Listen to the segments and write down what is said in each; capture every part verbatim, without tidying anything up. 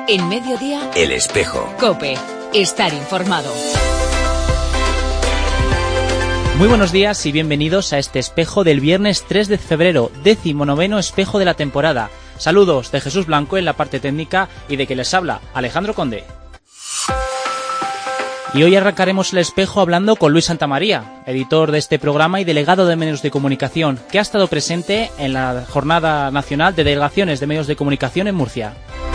En Mediodía, El Espejo. COPE. Estar informado. Muy buenos días y bienvenidos a este espejo del viernes tres de febrero, decimonoveno espejo de la temporada. Saludos de Jesús Blanco en la parte técnica y de que les habla Alejandro Conde. Y hoy arrancaremos el espejo hablando con Luis Santamaría, editor de este programa y delegado de medios de comunicación, que ha estado presente en la Jornada Nacional de Delegaciones de Medios de Comunicación en Murcia.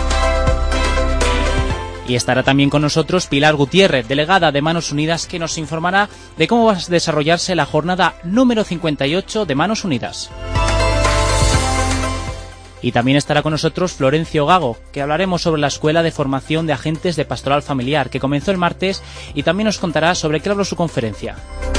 Y estará también con nosotros Pilar Gutiérrez, delegada de Manos Unidas, que nos informará de cómo va a desarrollarse la jornada número cincuenta y ocho de Manos Unidas. Y también estará con nosotros Florencio Gago, que hablaremos sobre la Escuela de Formación de Agentes de Pastoral Familiar, que comenzó el martes, y también nos contará sobre qué habló su conferencia.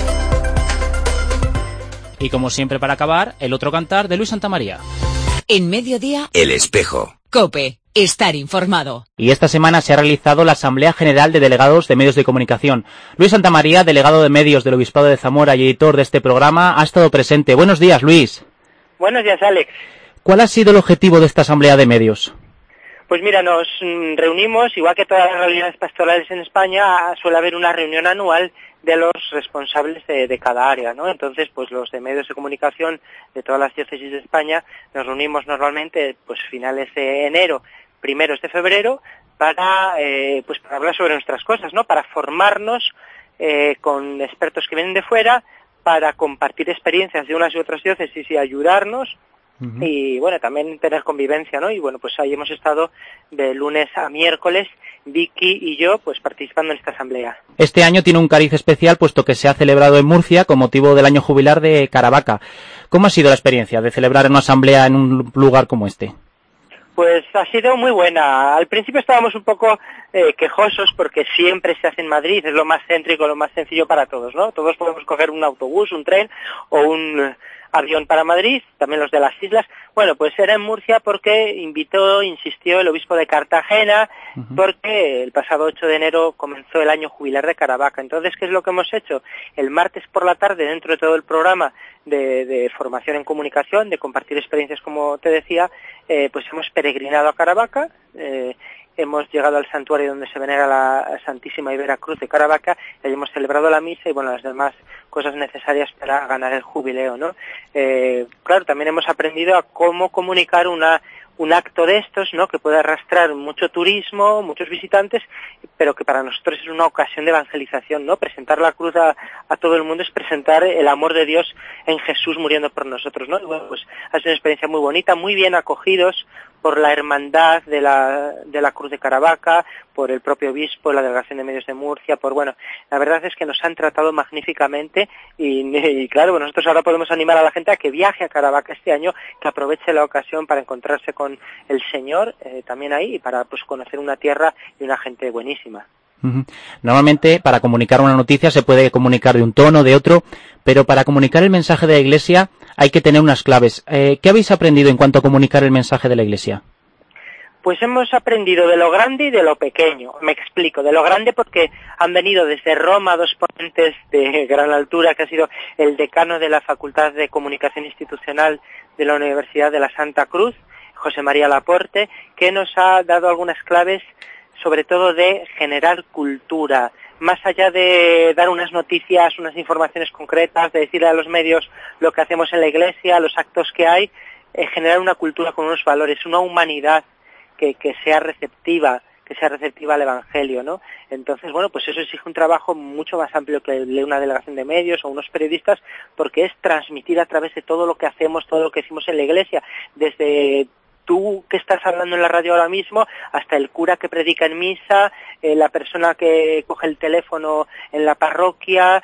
Y como siempre, para acabar, el otro cantar de Luis Santamaría. En Mediodía, El Espejo. COPE. Estar informado. Y esta semana se ha realizado la Asamblea General de Delegados de Medios de Comunicación. Luis Santamaría, delegado de medios del Obispado de Zamora y editor de este programa, ha estado presente. Buenos días, Luis. Buenos días, Alex. ¿Cuál ha sido el objetivo de esta Asamblea de Medios? Pues mira, nos reunimos, igual que todas las realidades pastorales en España, suele haber una reunión anual de los responsables de, de cada área, ¿no? Entonces, pues los de medios de comunicación de todas las diócesis de España nos reunimos normalmente, pues finales de enero, primeros de febrero, para, eh, pues para hablar sobre nuestras cosas, ¿no? Para formarnos eh, con expertos que vienen de fuera, para compartir experiencias de unas y otras diócesis y ayudarnos. Uh-huh. Y bueno, también tener convivencia, ¿no? Y bueno, pues ahí hemos estado de lunes a miércoles, Vicky y yo, pues participando en esta asamblea. Este año tiene un cariz especial, puesto que se ha celebrado en Murcia con motivo del año jubilar de Caravaca. ¿Cómo ha sido la experiencia de celebrar una asamblea en un lugar como este? Pues ha sido muy buena. Al principio estábamos un poco eh, quejosos porque siempre se hace en Madrid, es lo más céntrico, lo más sencillo para todos, ¿no? Todos podemos coger un autobús, un tren o un avión para Madrid, también los de las islas. Bueno, pues era en Murcia porque invitó, insistió el obispo de Cartagena, uh-huh. porque el pasado ocho de enero comenzó el año jubilar de Caravaca. Entonces, ¿qué es lo que hemos hecho? El martes por la tarde, dentro de todo el programa de, de formación en comunicación, de compartir experiencias, como te decía, eh, pues hemos peregrinado a Caravaca, eh, hemos llegado al santuario donde se venera la Santísima y Vera Cruz de Caravaca, y ahí hemos celebrado la misa y bueno, las demás cosas necesarias para ganar el jubileo, ¿no? Eh, claro, también hemos aprendido a cómo comunicar una un acto de estos, ¿no? Que puede arrastrar mucho turismo, muchos visitantes, pero que para nosotros es una ocasión de evangelización, ¿no? Presentar la cruz a, a todo el mundo es presentar el amor de Dios en Jesús muriendo por nosotros, ¿no? Y bueno, pues ha sido una experiencia muy bonita, muy bien acogidos por la hermandad de la de la Cruz de Caravaca, por el propio obispo, la delegación de medios de Murcia, por bueno, la verdad es que nos han tratado magníficamente y, y claro, nosotros ahora podemos animar a la gente a que viaje a Caravaca este año, que aproveche la ocasión para encontrarse con el Señor eh, también ahí y para pues conocer una tierra y una gente buenísima. Uh-huh. Normalmente para comunicar una noticia se puede comunicar de un tono, de otro, pero para comunicar el mensaje de la Iglesia hay que tener unas claves. Eh, ¿Qué habéis aprendido en cuanto a comunicar el mensaje de la Iglesia? Pues hemos aprendido de lo grande y de lo pequeño. Me explico, de lo grande porque han venido desde Roma dos ponentes de gran altura, que ha sido el decano de la Facultad de Comunicación Institucional de la Universidad de la Santa Cruz, José María Laporte, que nos ha dado algunas claves, sobre todo de generar cultura, más allá de dar unas noticias, unas informaciones concretas, de decirle a los medios lo que hacemos en la Iglesia, los actos que hay, eh, generar una cultura con unos valores, una humanidad que, que sea receptiva, que sea receptiva al Evangelio, ¿no? Entonces, bueno, pues eso exige un trabajo mucho más amplio que el de una delegación de medios o unos periodistas, porque es transmitir a través de todo lo que hacemos, todo lo que decimos en la Iglesia, desde tú que estás hablando en la radio ahora mismo, hasta el cura que predica en misa, eh, la persona que coge el teléfono en la parroquia,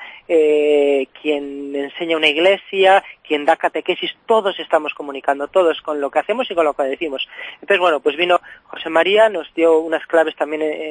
eh, quien enseña una iglesia, quien da catequesis, todos estamos comunicando, todos con lo que hacemos y con lo que decimos. Entonces, bueno, pues vino José María, nos dio unas claves también eh,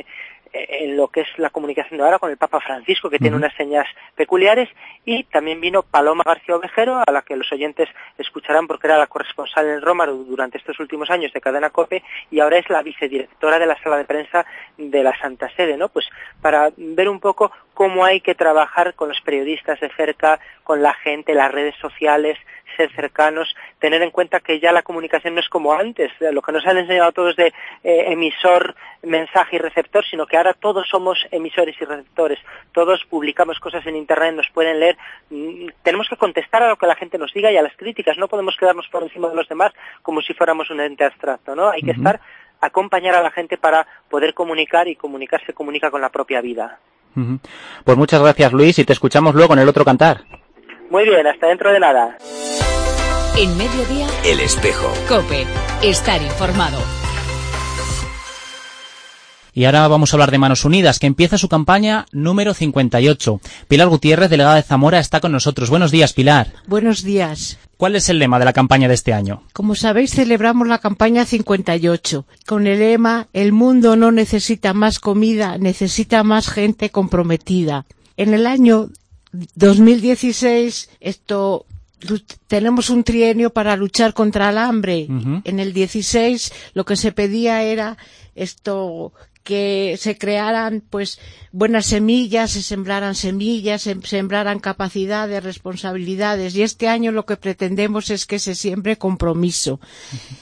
en lo que es la comunicación de ahora con el Papa Francisco, que uh-huh. tiene unas señas peculiares, y también vino Paloma García Ovejero, a la que los oyentes escucharán porque era la corresponsal en Roma durante estos últimos años de Cadena COPE, y ahora es la vicedirectora de la sala de prensa de la Santa Sede, ¿no? Pues para ver un poco cómo hay que trabajar con los periodistas de cerca, con la gente, las redes sociales, ser cercanos, tener en cuenta que ya la comunicación no es como antes, lo que nos han enseñado todos de eh, emisor, mensaje y receptor, sino que ahora todos somos emisores y receptores, todos publicamos cosas en internet, nos pueden leer, mm, tenemos que contestar a lo que la gente nos diga y a las críticas, no podemos quedarnos por encima de los demás como si fuéramos un ente abstracto, ¿no? Hay que uh-huh. estar, acompañar a la gente para poder comunicar, y comunicar se comunica con la propia vida. Uh-huh. Pues muchas gracias, Luis, y te escuchamos luego en el otro cantar. Muy bien, hasta dentro de nada. En Mediodía, El Espejo. COPE, estar informado. Y ahora vamos a hablar de Manos Unidas, que empieza su campaña número cincuenta y ocho. Pilar Gutiérrez, delegada de Zamora, está con nosotros. Buenos días, Pilar. Buenos días. ¿Cuál es el lema de la campaña de este año? Como sabéis, celebramos la campaña cincuenta y ocho, con el lema «El mundo no necesita más comida, necesita más gente comprometida». En el año dos mil dieciséis, esto... tenemos un trienio para luchar contra el hambre. Uh-huh. En el dieciséis lo que se pedía era esto, que se crearan pues buenas semillas, se sembraran semillas, se sembraran capacidades, responsabilidades, y este año lo que pretendemos es que se siembre compromiso. Uh-huh.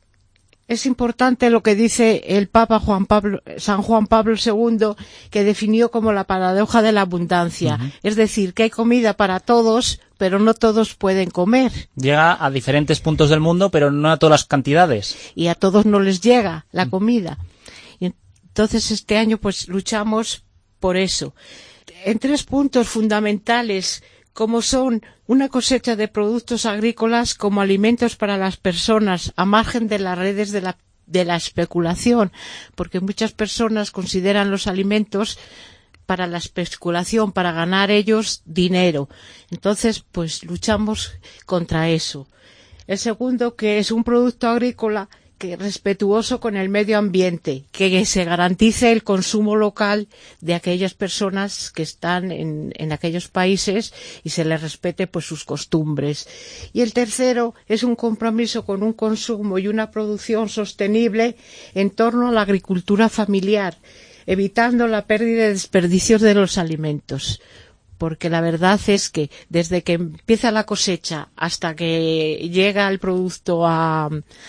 Es importante lo que dice el Papa Juan Pablo, San Juan Pablo segundo, que definió como la paradoja de la abundancia. Uh-huh. Es decir, que hay comida para todos, pero no todos pueden comer. Llega a diferentes puntos del mundo, pero no a todas las cantidades. Y a todos no les llega la comida. Y entonces este año pues luchamos por eso. En tres puntos fundamentales, como son una cosecha de productos agrícolas como alimentos para las personas, a margen de las redes de la, de la especulación, porque muchas personas consideran los alimentos para la especulación, para ganar ellos dinero. Entonces, pues luchamos contra eso. El segundo, que es un producto agrícola que respetuoso con el medio ambiente, que se garantice el consumo local de aquellas personas que están en, en aquellos países y se les respete pues sus costumbres. Y el tercero es un compromiso con un consumo y una producción sostenible en torno a la agricultura familiar, evitando la pérdida y desperdicios de los alimentos. Porque la verdad es que desde que empieza la cosecha hasta que llega el producto a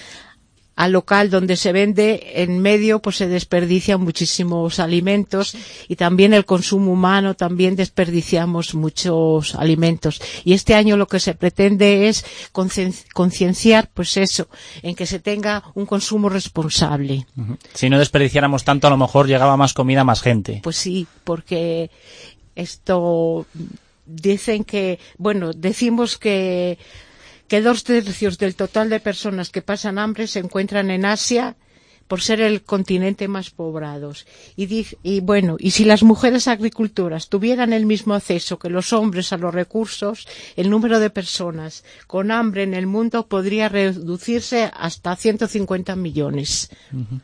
al local donde se vende, en medio pues se desperdician muchísimos alimentos, y también el consumo humano, también desperdiciamos muchos alimentos. Y este año lo que se pretende es concienciar pues eso, en que se tenga un consumo responsable. Uh-huh. Si no desperdiciáramos tanto, a lo mejor llegaba más comida a más gente. Pues sí, porque esto dicen que, bueno, decimos que que dos tercios del total de personas que pasan hambre se encuentran en Asia, por ser el continente más poblado. Y, y bueno, y si las mujeres agricultoras tuvieran el mismo acceso que los hombres a los recursos, el número de personas con hambre en el mundo podría reducirse hasta ciento cincuenta millones. Uh-huh.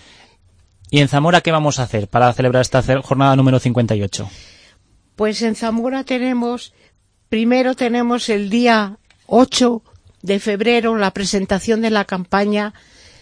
¿Y en Zamora qué vamos a hacer para celebrar esta jornada número cincuenta y ocho? Pues en Zamora tenemos, primero tenemos el día ocho de febrero la presentación de la campaña,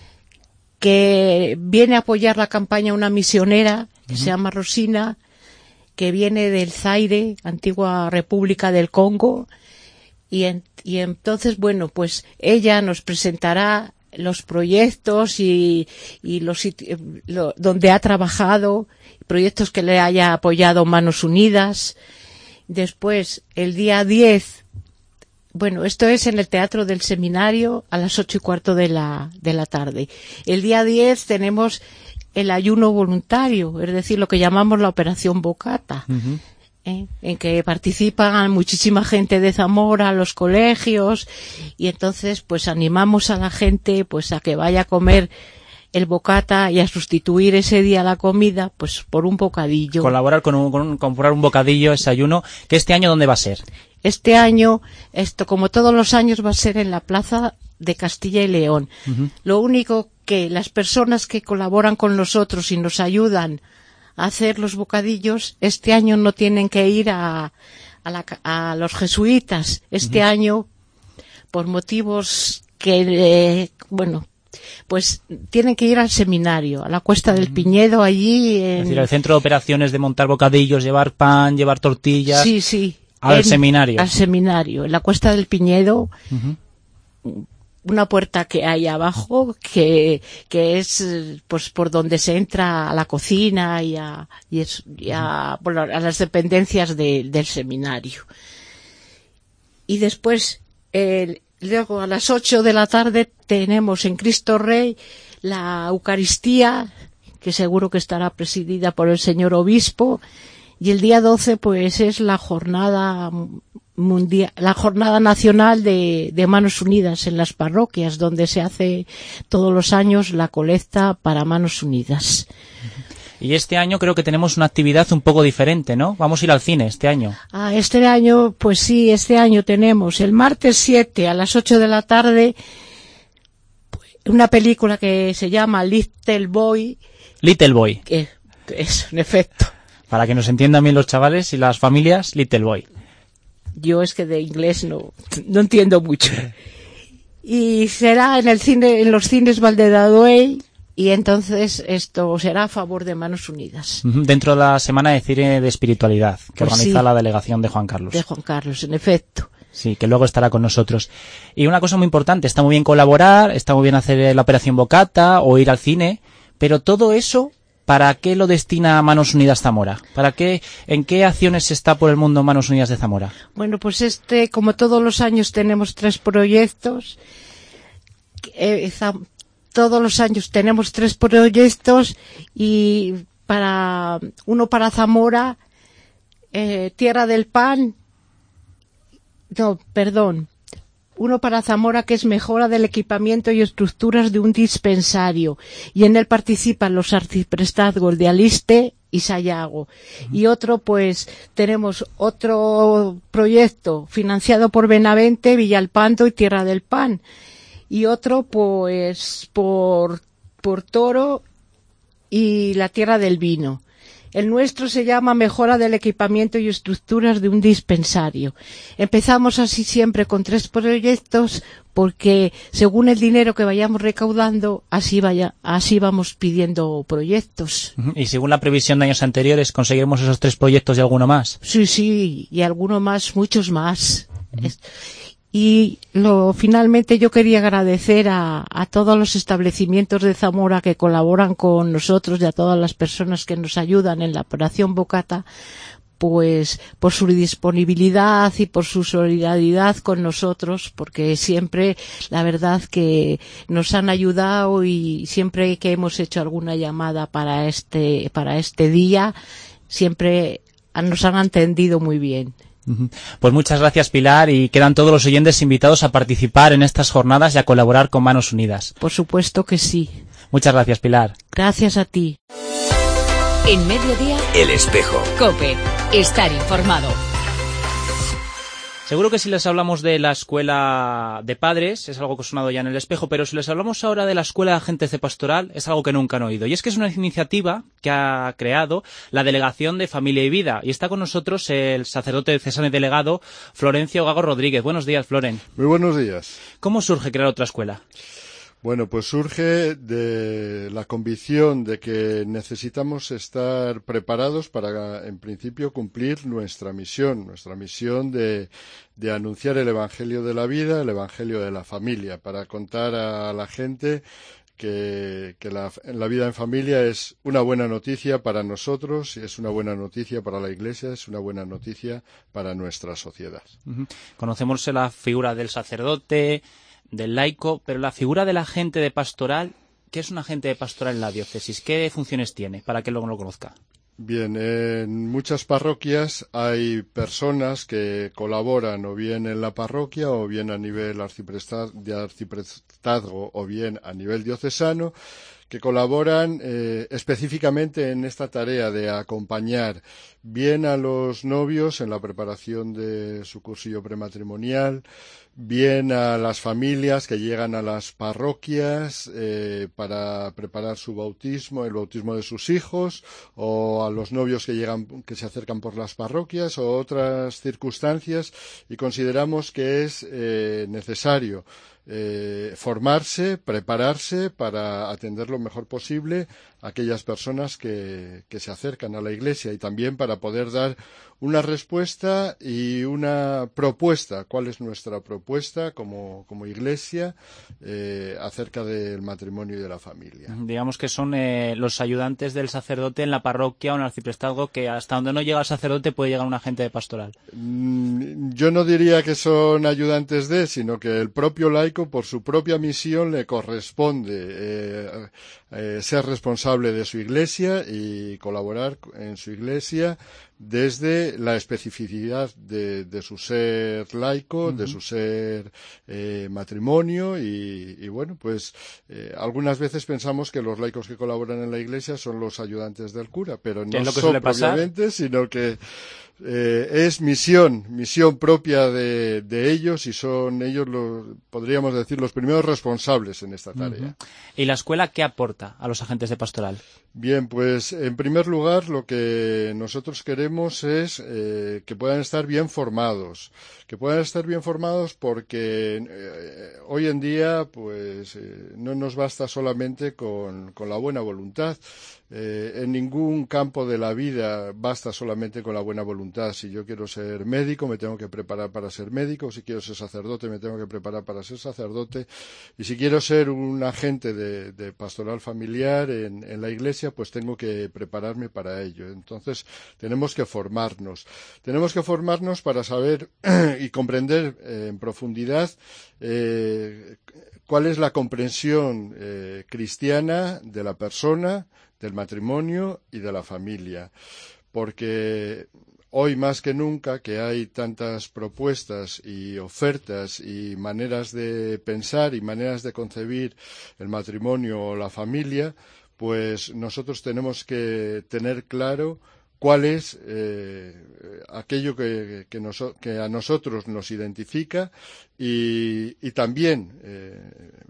que viene a apoyar la campaña una misionera que uh-huh. se llama Rosina, que viene del Zaire, antigua República del Congo, y, en, y entonces, bueno, pues ella nos presentará los proyectos y, y los lo, donde ha trabajado, proyectos que le haya apoyado Manos Unidas. Después, el día diez, bueno, esto es en el Teatro del Seminario a las ocho y cuarto de la, de la tarde. El día diez tenemos el ayuno voluntario, es decir, lo que llamamos la Operación Bocata, uh-huh. ¿eh? en que participan muchísima gente de Zamora, los colegios, y entonces pues animamos a la gente pues a que vaya a comer el bocata y a sustituir ese día la comida pues por un bocadillo. Colaborar con, un, con un, comprar un bocadillo, ese ayuno, que este año ¿dónde va a ser? Este año, esto como todos los años, va a ser en la Plaza de Castilla y León. Uh-huh. Lo único que las personas que colaboran con nosotros y nos ayudan a hacer los bocadillos, este año no tienen que ir a, a, la, a los jesuitas. Este uh-huh. año, por motivos que, eh, bueno, pues tienen que ir al seminario, a la Cuesta del Piñedo, allí. En... Es decir, al centro de operaciones de montar bocadillos, llevar pan, llevar tortillas. Sí, sí. Al en, seminario. Al seminario, en la Cuesta del Piñedo, uh-huh. Una puerta que hay abajo que, que es pues por donde se entra a la cocina y a, y es, y a, uh-huh. bueno, a las dependencias de, del seminario. Y después, eh, luego a las ocho de la tarde tenemos en Cristo Rey la Eucaristía, que seguro que estará presidida por el señor obispo, y el día doce pues es la jornada mundial, la jornada nacional de, de Manos Unidas en las parroquias, donde se hace todos los años la colecta para Manos Unidas. Y este año creo que tenemos una actividad un poco diferente, ¿no? Vamos a ir al cine este año. Ah, este año, pues sí, este año tenemos el martes siete a las ocho de la tarde una película que se llama Little Boy. Little Boy. Que es, en efecto. Para que nos entiendan bien los chavales y las familias, Little Boy. Yo es que de inglés no, no entiendo mucho. Y será en el cine, en los cines Valdedaduey, y entonces esto será a favor de Manos Unidas. Dentro de la Semana de Cine de Espiritualidad, que pues organiza sí, la delegación de Juan Carlos. De Juan Carlos, en efecto. Sí, que luego estará con nosotros. Y una cosa muy importante, está muy bien colaborar, está muy bien hacer la operación Bocata o ir al cine, pero todo eso, ¿para qué lo destina Manos Unidas Zamora? ¿Para qué, en qué acciones está por el mundo Manos Unidas de Zamora? Bueno, pues este, como todos los años tenemos tres proyectos, eh, todos los años tenemos tres proyectos y para uno para Zamora, eh, Tierra del Pan, no, perdón, uno para Zamora que es mejora del equipamiento y estructuras de un dispensario, y en él participan los arciprestazgos de Aliste y Sayago. Uh-huh. Y otro, pues, tenemos otro proyecto financiado por Benavente, Villalpando y Tierra del Pan. Y otro, pues, por, por Toro y la Tierra del Vino. El nuestro se llama Mejora del equipamiento y estructuras de un dispensario. Empezamos así siempre con tres proyectos porque según el dinero que vayamos recaudando, así vaya, así vamos pidiendo proyectos. Y según la previsión de años anteriores, ¿conseguiremos esos tres proyectos y alguno más? Sí, sí, y alguno más, muchos más. Uh-huh. Es, Y lo, finalmente yo quería agradecer a, a todos los establecimientos de Zamora que colaboran con nosotros y a todas las personas que nos ayudan en la operación Bocata, pues por su disponibilidad y por su solidaridad con nosotros, porque siempre la verdad que nos han ayudado y siempre que hemos hecho alguna llamada para este, para este día, siempre nos han atendido muy bien. Pues muchas gracias, Pilar, y quedan todos los oyentes invitados a participar en estas jornadas y a colaborar con Manos Unidas. Por supuesto que sí. Muchas gracias, Pilar. Gracias a ti. En Mediodía, El Espejo. COPE. Estar informado. Seguro que si les hablamos de la escuela de padres, es algo que ha sonado ya en El Espejo, pero si les hablamos ahora de la escuela de agentes de pastoral, es algo que nunca han oído. Y es que es una iniciativa que ha creado la Delegación de Familia y Vida. Y está con nosotros el sacerdote diocesano y delegado, Florencio Gago Rodríguez. Buenos días, Floren. Muy buenos días. ¿Cómo surge crear otra escuela? Bueno, pues surge de la convicción de que necesitamos estar preparados para, en principio, cumplir nuestra misión, nuestra misión de, de anunciar el Evangelio de la vida, el Evangelio de la familia, para contar a la gente que, que la, la vida en familia es una buena noticia para nosotros, es una buena noticia para la Iglesia, es una buena noticia para nuestra sociedad. Uh-huh. Conocemos la figura del sacerdote, del laico, pero la figura del agente de pastoral, ¿qué es un agente de pastoral en la diócesis? ¿Qué funciones tiene para que luego lo conozca? Bien, en muchas parroquias hay personas que colaboran o bien en la parroquia o bien a nivel de arciprestazgo o bien a nivel diocesano, que colaboran eh, específicamente en esta tarea de acompañar bien a los novios en la preparación de su cursillo prematrimonial, bien a las familias que llegan a las parroquias eh, para preparar su bautismo, el bautismo de sus hijos, o a los novios que llegan, que se acercan por las parroquias, o otras circunstancias, y consideramos que es eh, necesario eh, formarse, prepararse para atender lo mejor posible a aquellas personas que, que se acercan a la Iglesia y también para poder dar una respuesta y una propuesta. ¿Cuál es nuestra propuesta como, como Iglesia eh, acerca del matrimonio y de la familia? Digamos que son eh, los ayudantes del sacerdote en la parroquia o en el arciprestazgo, que hasta donde no llega el sacerdote puede llegar un agente de pastoral. Mm, yo no diría que son ayudantes de, sino que el propio laico, por su propia misión, le corresponde eh, eh, ser responsable de su Iglesia y colaborar en su Iglesia desde la especificidad de, de su ser laico, uh-huh. de su ser eh, matrimonio y, y bueno, pues eh, algunas veces pensamos que los laicos que colaboran en la Iglesia son los ayudantes del cura, pero no lo que son propiamente, sino que eh, es misión, misión propia de, de ellos y son ellos, los, podríamos decir, los primeros responsables en esta tarea. Uh-huh. ¿Y la escuela qué aporta a los agentes de pastoral? Bien, pues en primer lugar lo que nosotros queremos es eh, que puedan estar bien formados, que puedan estar bien formados porque eh, hoy en día pues eh, no nos basta solamente con, con la buena voluntad. Eh, en ningún campo de la vida basta solamente con la buena voluntad. Si yo quiero ser médico, me tengo que preparar para ser médico. Si quiero ser sacerdote, me tengo que preparar para ser sacerdote. Y si quiero ser un agente de, de pastoral familiar en, en la Iglesia, pues tengo que prepararme para ello. Entonces, tenemos que formarnos. Tenemos que formarnos para saber y comprender eh, en profundidad eh, cuál es la comprensión eh, cristiana de la persona, del matrimonio y de la familia, porque hoy más que nunca que hay tantas propuestas y ofertas y maneras de pensar y maneras de concebir el matrimonio o la familia, pues nosotros tenemos que tener claro cuál es eh, aquello que, que, nos, que a nosotros nos identifica y, y también eh,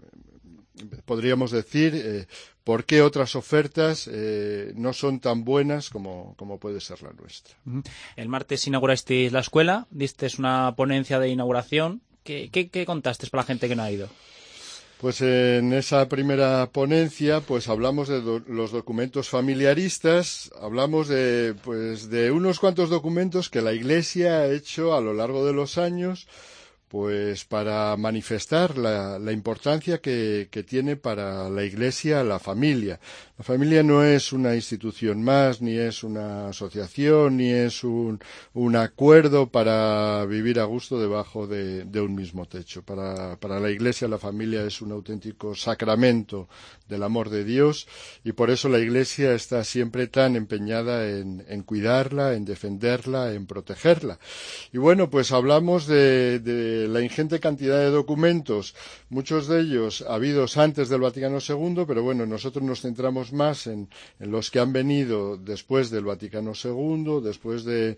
podríamos decir eh, por qué otras ofertas eh, no son tan buenas como, como puede ser la nuestra. El martes inaugurasteis la escuela, disteis una ponencia de inauguración. ¿Qué, qué, qué contasteis para la gente que no ha ido? Pues en esa primera ponencia pues hablamos de do- los documentos familiaristas, hablamos de, pues, de unos cuantos documentos que la Iglesia ha hecho a lo largo de los años pues para manifestar la, la importancia que, que tiene para la Iglesia la familia. La familia no es una institución más, ni es una asociación, ni es un, un acuerdo para vivir a gusto debajo de, de un mismo techo. Para, para la Iglesia la familia es un auténtico sacramento del amor de Dios y por eso la Iglesia está siempre tan empeñada en, en cuidarla, en defenderla, en protegerla. Y bueno, pues hablamos de, de la ingente cantidad de documentos, muchos de ellos habidos antes del Vaticano segundo, pero bueno, nosotros nos centramos más en, en los que han venido después del Vaticano segundo, después de,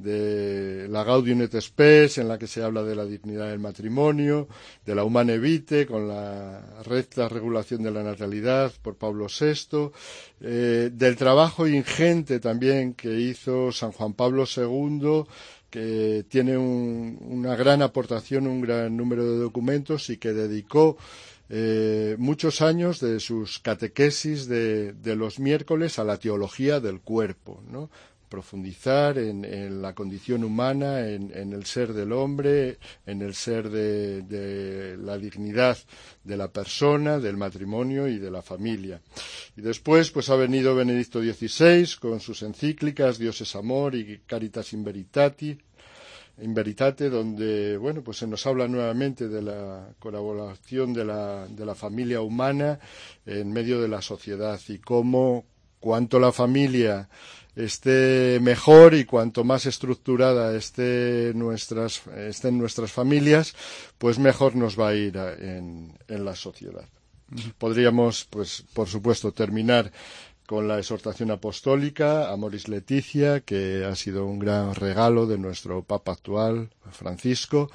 de la Gaudium et Spes, en la que se habla de la dignidad del matrimonio, de la Humane Vitae, con la recta regulación de la natalidad por Pablo sexto, eh, del trabajo ingente también que hizo San Juan Pablo segundo, que tiene un, una gran aportación, un gran número de documentos y que dedicó eh, muchos años de sus catequesis de, de los miércoles a la teología del cuerpo, ¿no? Profundizar en, en la condición humana, en, en el ser del hombre, en el ser de, de la dignidad de la persona, del matrimonio y de la familia. Y después pues ha venido Benedicto dieciséis con sus encíclicas Dios es amor y Caritas in Veritati, in Veritate, donde bueno pues se nos habla nuevamente de la colaboración de la, de la familia humana en medio de la sociedad y cómo cuanto la familia esté mejor y cuanto más estructurada esté nuestras, estén nuestras familias, pues mejor nos va a ir a, en, en la sociedad. Uh-huh. Podríamos, pues, por supuesto, terminar con la exhortación apostólica Amoris Laetitia, que ha sido un gran regalo de nuestro Papa actual, Francisco,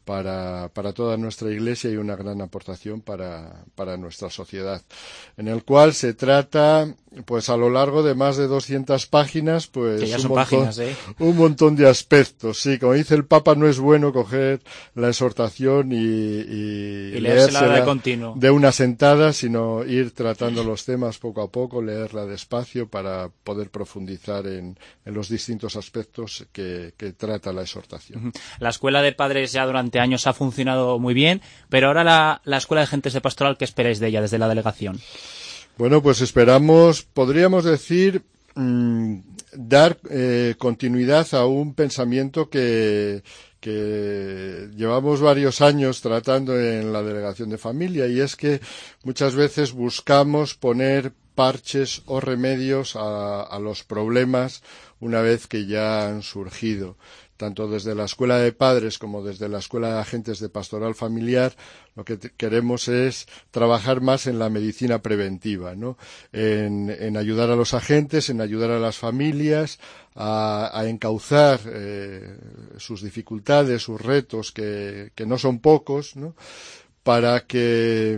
para, para toda nuestra Iglesia y una gran aportación para, para nuestra sociedad, en el cual se trata, pues a lo largo de más de doscientas páginas, pues que ya son un, montón, páginas, ¿eh? un montón de aspectos. Sí, como dice el Papa, no es bueno coger la exhortación y, y, y leérsela leérsela de continuo, de una sentada, sino ir tratando los temas poco a poco, leerla despacio para poder profundizar en, en los distintos aspectos que, que trata la exhortación. La escuela de padres ya durante años ha funcionado muy bien, pero ahora la, la escuela de gentes de pastoral, ¿qué esperáis de ella desde la delegación? Bueno, pues esperamos, podríamos decir, mmm, dar eh, continuidad a un pensamiento que, que llevamos varios años tratando en la delegación de familia, y es que muchas veces buscamos poner parches o remedios a, a los problemas una vez que ya han surgido. Tanto desde la escuela de padres como desde la escuela de agentes de pastoral familiar, lo que queremos es trabajar más en la medicina preventiva, ¿no? En, en ayudar a los agentes, en ayudar a las familias a, a encauzar eh, sus dificultades, sus retos, que, que no son pocos, ¿no? Para que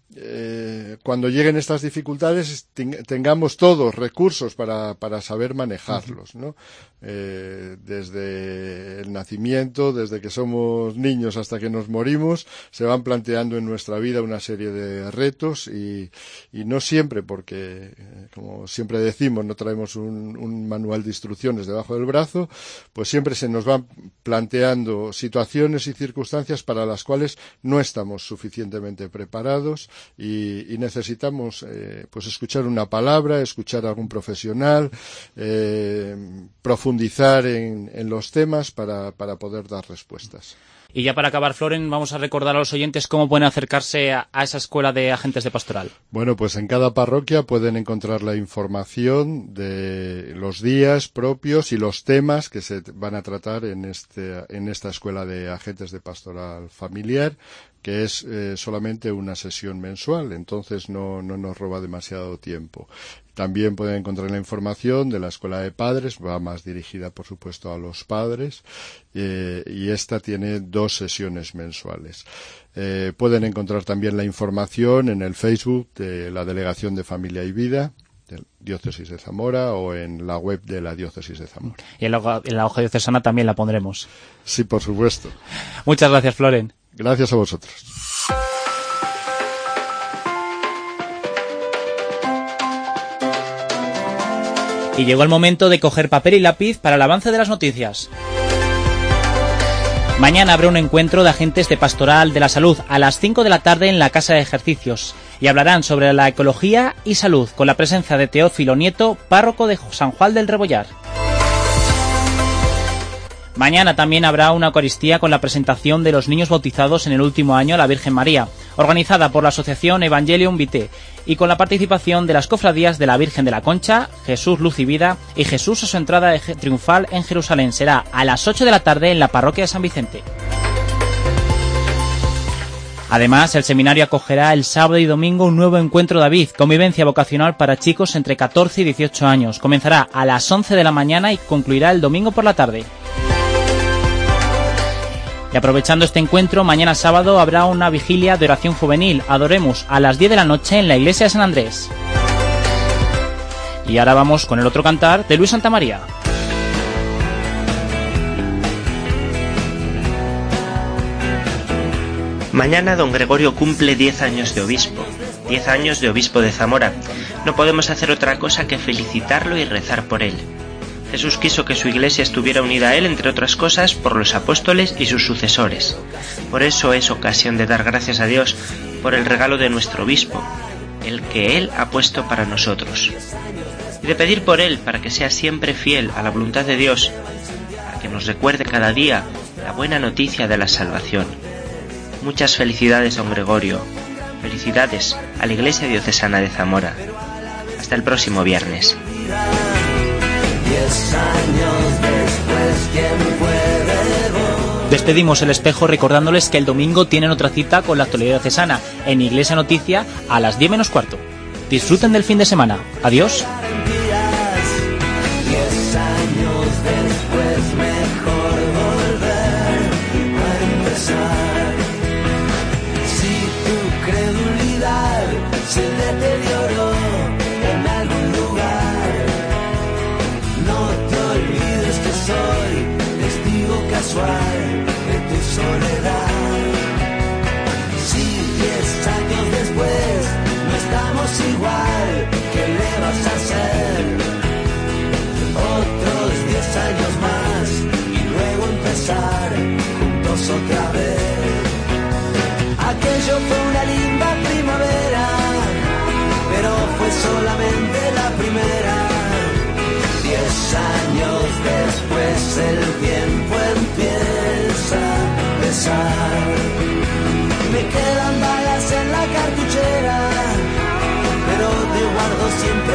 Eh, cuando lleguen estas dificultades tengamos todos recursos para, para saber manejarlos, ¿no? Eh, desde el nacimiento, desde que somos niños hasta que nos morimos, se van planteando en nuestra vida una serie de retos y, y no siempre, porque, eh, como siempre decimos, no traemos un, un manual de instrucciones debajo del brazo, pues siempre se nos van planteando situaciones y circunstancias para las cuales no estamos suficientemente preparados. Y, y necesitamos eh, pues escuchar una palabra, escuchar a algún profesional, eh, profundizar en, en los temas para, para poder dar respuestas. Y ya para acabar, Floren, vamos a recordar a los oyentes cómo pueden acercarse a, a esa escuela de agentes de pastoral. Bueno, pues en cada parroquia pueden encontrar la información de los días propios y los temas que se van a tratar en, este, en esta escuela de agentes de pastoral familiar, que es eh, solamente una sesión mensual, entonces no, no nos roba demasiado tiempo. También pueden encontrar la información de la escuela de padres, va más dirigida por supuesto a los padres, eh, y esta tiene dos sesiones mensuales. Eh, pueden encontrar también la información en el Facebook de la Delegación de Familia y Vida, de Diócesis de Zamora, o en la web de la Diócesis de Zamora. Y en la, en la hoja diocesana también la pondremos. Sí, por supuesto. Muchas gracias, Floren. Gracias a vosotros. Y llegó el momento de coger papel y lápiz para el avance de las noticias. Mañana habrá un encuentro de agentes de Pastoral de la Salud a las cinco de la tarde en la Casa de Ejercicios y hablarán sobre la ecología y salud con la presencia de Teófilo Nieto, párroco de San Juan del Rebollar. Mañana también habrá una Eucaristía con la presentación de los niños bautizados en el último año a la Virgen María, organizada por la asociación Evangelium Vitae, y con la participación de las cofradías de la Virgen de la Concha, Jesús Luz y Vida y Jesús a su entrada triunfal en Jerusalén. Será a las ocho de la tarde en la parroquia de San Vicente. Además, el seminario acogerá el sábado y domingo un nuevo encuentro David, convivencia vocacional para chicos entre catorce y dieciocho años. Comenzará a las once de la mañana y concluirá el domingo por la tarde. Y aprovechando este encuentro, mañana sábado habrá una vigilia de oración juvenil, Adoremos, a las diez de la noche en la iglesia de San Andrés. Y ahora vamos con el otro cantar de Luis Santamaría. Mañana don Gregorio cumple diez años de obispo, diez años de obispo de Zamora. No podemos hacer otra cosa que felicitarlo y rezar por él. Jesús quiso que su iglesia estuviera unida a él, entre otras cosas, por los apóstoles y sus sucesores. Por eso es ocasión de dar gracias a Dios por el regalo de nuestro obispo, el que él ha puesto para nosotros. Y de pedir por él para que sea siempre fiel a la voluntad de Dios, para que nos recuerde cada día la buena noticia de la salvación. Muchas felicidades, don Gregorio. Felicidades a la Iglesia Diocesana de Zamora. Hasta el próximo viernes. Despedimos el espejo recordándoles que el domingo tienen otra cita con la actualidad diocesana en Iglesia Noticia a las diez menos cuarto. Disfruten del fin de semana. Adiós. Diez años después mejor volver a empezar. solamente la primera. Diez años después el tiempo empieza a pesar. Me quedan balas en la cartuchera, pero te guardo siempre